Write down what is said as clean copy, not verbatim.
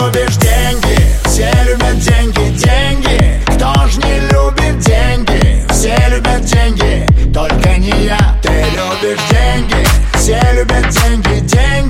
любишь деньги, все любят деньги, деньги. Кто ж не любит деньги? Все любят деньги, только не я. Ты любишь деньги, все любят деньги, деньги.